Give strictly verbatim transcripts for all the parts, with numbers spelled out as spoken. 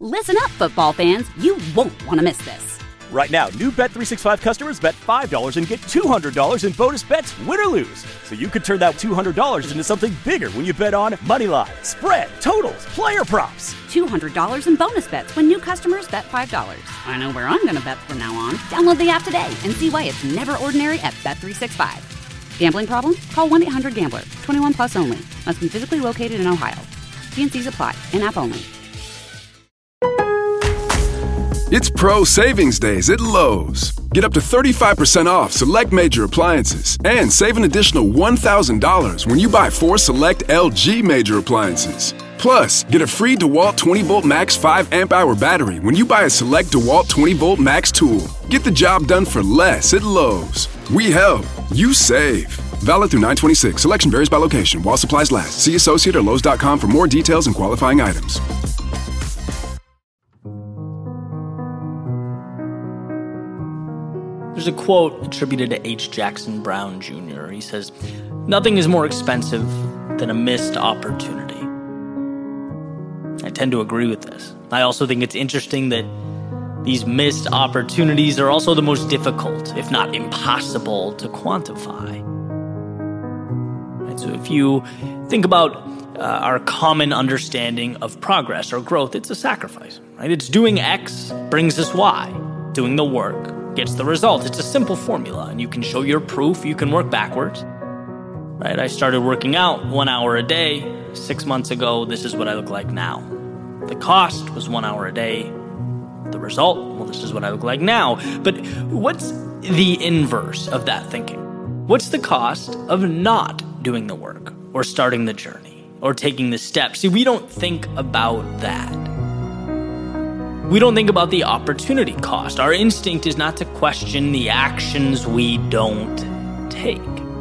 Listen up, football fans. You won't want to miss this. Right now, new Bet three sixty-five customers bet five dollars and get two hundred dollars in bonus bets, win or lose. So you could turn that two hundred dollars into something bigger when you bet on money line, spread, totals, player props. two hundred dollars in bonus bets when new customers bet five dollars. I know where I'm going to bet from now on. Download the app today and see why it's never ordinary at Bet three sixty-five. Gambling problem? Call one eight hundred gambler. twenty-one plus only. Must be physically located in Ohio. T and C's apply. In-app only. It's Pro Savings Days at Lowe's. Get up to thirty-five percent off select major appliances and save an additional one thousand dollars when you buy four select L G major appliances. Plus, get a free DeWalt twenty volt max five amp hour battery when you buy a select DeWalt twenty volt max tool. Get the job done for less at Lowe's. We help. You save. Valid through nine twenty-six. Selection varies by location. While supplies last. See associate or Lowe's dot com for more details and qualifying items. There's a quote attributed to H. Jackson Brown Junior He says, "Nothing is more expensive than a missed opportunity." I tend to agree with this. I also think it's interesting that these missed opportunities are also the most difficult, if not impossible, to quantify. Right, so if you think about uh, our common understanding of progress or growth, it's a sacrifice. Right? It's doing X brings us Y. Doing the work gets the result. It's a simple formula, and you can show your proof. You can work backwards. Right? I started working out one hour a day six months ago. This is what I look like now. The cost was one hour a day. The result, well, this is what I look like now. But what's the inverse of that thinking? What's the cost of not doing the work or starting the journey or taking the steps? See, we don't think about that. We don't think about the opportunity cost. Our instinct is not to question the actions we don't take.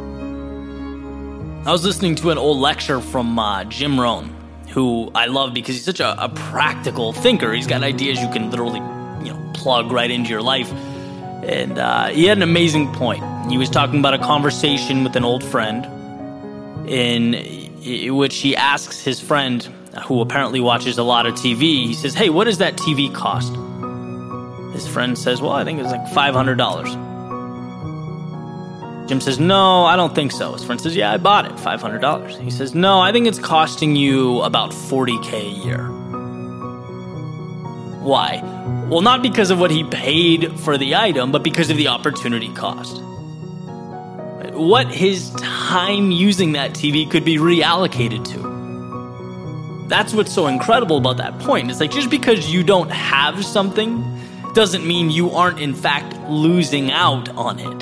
I was listening to an old lecture from uh, Jim Rohn, who I love because he's such a, a practical thinker. He's got ideas you can literally, you know, plug right into your life. And uh, he had an amazing point. He was talking about a conversation with an old friend in, in which he asks his friend, who apparently watches a lot of T V, he says, "Hey, what does that T V cost?" His friend says, "Well, I think it's like five hundred dollars. Jim says, "No, I don't think so." His friend says, "Yeah, I bought it, five hundred dollars. He says, "No, I think it's costing you about forty K a year. Why? Well, not because of what he paid for the item, but because of the opportunity cost. What his time using that T V could be reallocated to. That's what's so incredible about that point. It's like, just because you don't have something doesn't mean you aren't in fact losing out on it.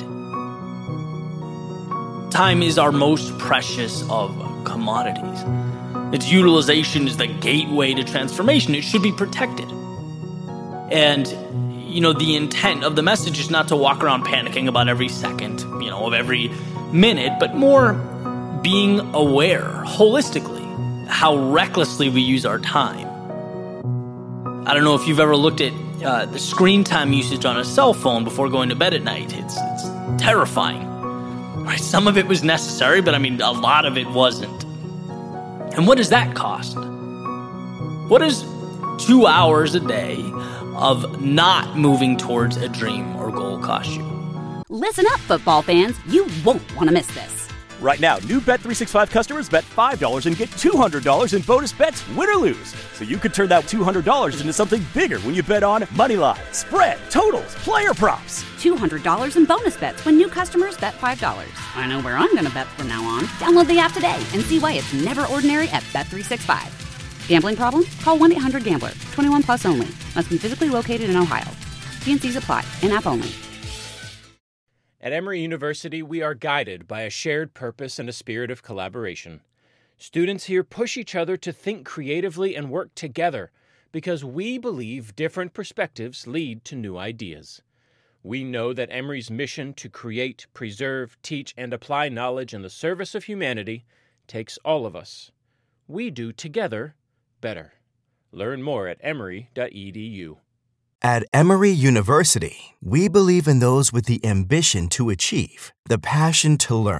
Time is our most precious of commodities. Its utilization is the gateway to transformation. It should be protected. And, you know, the intent of the message is not to walk around panicking about every second, you know, of every minute, but more being aware holistically how recklessly we use our time. I don't know if you've ever looked at uh, the screen time usage on a cell phone before going to bed at night. It's, it's terrifying. Right? Some of it was necessary, but I mean, a lot of it wasn't. And what does that cost? What does two hours a day of not moving towards a dream or goal cost you? Listen up, football fans. You won't want to miss this. Right now, new Bet three sixty-five customers bet five dollars and get two hundred dollars in bonus bets, win or lose. So you could turn that two hundred dollars into something bigger when you bet on money line, spread, totals, player props. two hundred dollars in bonus bets when new customers bet five dollars. I know where I'm going to bet from now on. Download the app today and see why it's never ordinary at Bet three sixty-five. Gambling problem? Call one eight hundred gambler. twenty-one plus only. Must be physically located in Ohio. T and C's apply. In-app only. At Emory University, we are guided by a shared purpose and a spirit of collaboration. Students here push each other to think creatively and work together because we believe different perspectives lead to new ideas. We know that Emory's mission to create, preserve, teach, and apply knowledge in the service of humanity takes all of us. We do together better. Learn more at emory dot e d u. At Emory University, we believe in those with the ambition to achieve, the passion to learn,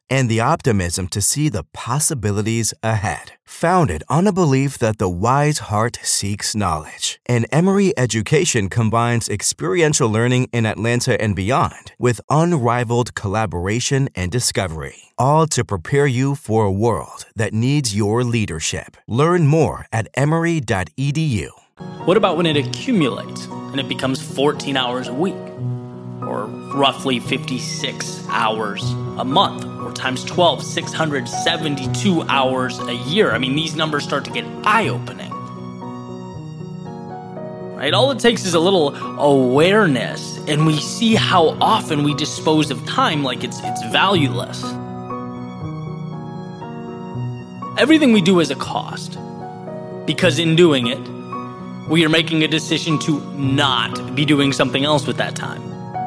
and the optimism to see the possibilities ahead. Founded on a belief that the wise heart seeks knowledge, and Emory Education combines experiential learning in Atlanta and beyond with unrivaled collaboration and discovery, all to prepare you for a world that needs your leadership. Learn more at emory dot e d u. What about when it accumulates and it becomes fourteen hours a week, or roughly fifty-six hours a month, or times twelve, six hundred seventy-two hours a year? I mean, these numbers start to get eye-opening. Right? All it takes is a little awareness, and we see how often we dispose of time like it's it's valueless. Everything we do has a cost, because in doing it, we are making a decision to not be doing something else with that time.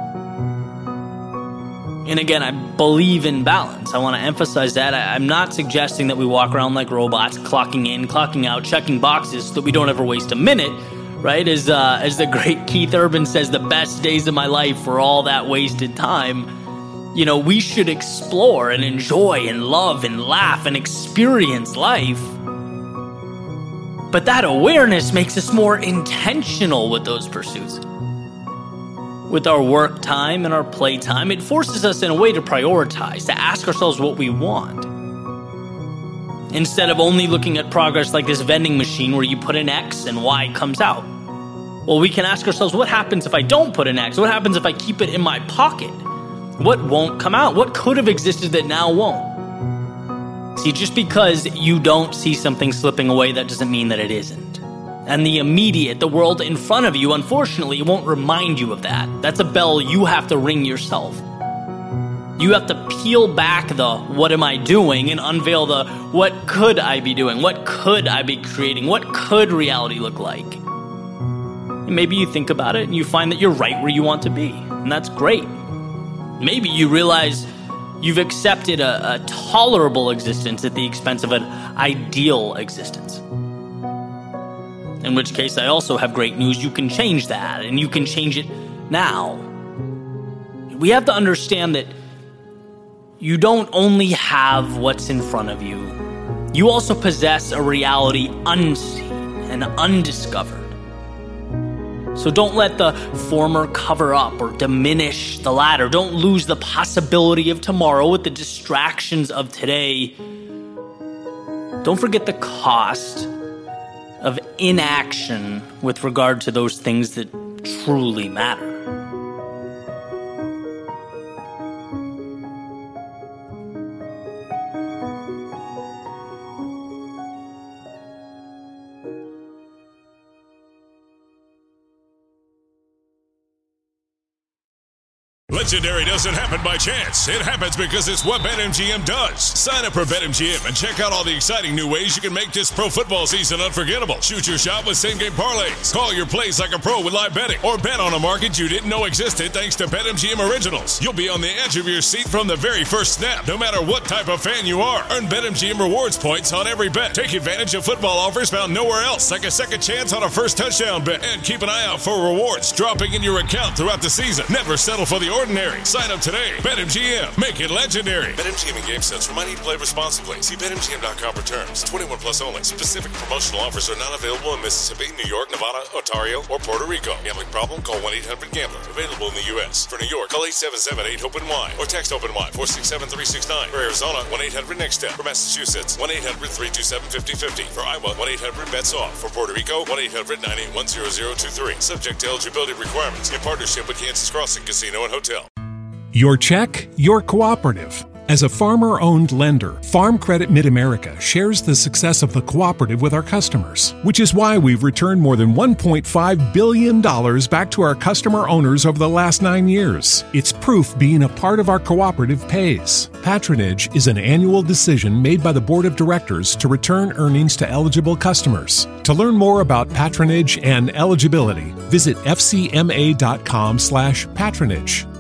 And again, I believe in balance. I want to emphasize that. I, I'm not suggesting that we walk around like robots, clocking in, clocking out, checking boxes so that we don't ever waste a minute, right? As, uh, as the great Keith Urban says, the best days of my life were all that wasted time. You know, we should explore and enjoy and love and laugh and experience life. But that awareness makes us more intentional with those pursuits. With our work time and our play time, it forces us in a way to prioritize, to ask ourselves what we want. Instead of only looking at progress like this vending machine where you put an X and Y comes out. Well, we can ask ourselves, what happens if I don't put an X? What happens if I keep it in my pocket? What won't come out? What could have existed that now won't? See, just because you don't see something slipping away, that doesn't mean that it isn't. And the immediate, the world in front of you, unfortunately, won't remind you of that. That's a bell you have to ring yourself. You have to peel back the what am I doing and unveil the what could I be doing? What could I be creating? What could reality look like? And maybe you think about it and you find that you're right where you want to be. And that's great. Maybe you realize you've accepted a, a tolerable existence at the expense of an ideal existence. In which case, I also have great news. You can change that, and you can change it now. We have to understand that you don't only have what's in front of you. You also possess a reality unseen and undiscovered. So don't let the former cover up or diminish the latter. Don't lose the possibility of tomorrow with the distractions of today. Don't forget the cost of inaction with regard to those things that truly matter. Legendary doesn't happen by chance. It happens because it's what BetMGM does. Sign up for BetMGM and check out all the exciting new ways you can make this pro football season unforgettable. Shoot your shot with same-game parlays. Call your plays like a pro with live betting. Or bet on a market you didn't know existed thanks to BetMGM Originals. You'll be on the edge of your seat from the very first snap, no matter what type of fan you are. Earn BetMGM rewards points on every bet. Take advantage of football offers found nowhere else, like a second chance on a first touchdown bet. And keep an eye out for rewards dropping in your account throughout the season. Never settle for the ordinary. Sign up today. BetMGM. Make it legendary. BetMGM and GameSense remind you to play responsibly. See Bet M G M dot com for terms. twenty-one plus only. Specific promotional offers are not available in Mississippi, New York, Nevada, Ontario, or Puerto Rico. Gambling problem? Call one eight hundred gambler. Available in the U S. For New York, call eight seven seven eight open wide or text OpenWide four six seven three six nine. For Arizona, one eight hundred next step. For Massachusetts, one eight hundred three two seven five zero five zero. For Iowa, one eight hundred bets off. For Puerto Rico, one eight hundred nine eight one zero zero two three. Subject to eligibility requirements. In partnership with Kansas Crossing Casino and Hotel. Your check, your cooperative. As a farmer-owned lender, Farm Credit Mid-America shares the success of the cooperative with our customers, which is why we've returned more than one point five billion dollars back to our customer owners over the last nine years. It's proof being a part of our cooperative pays. Patronage is an annual decision made by the Board of Directors to return earnings to eligible customers. To learn more about patronage and eligibility, visit f c m a dot com slash patronage.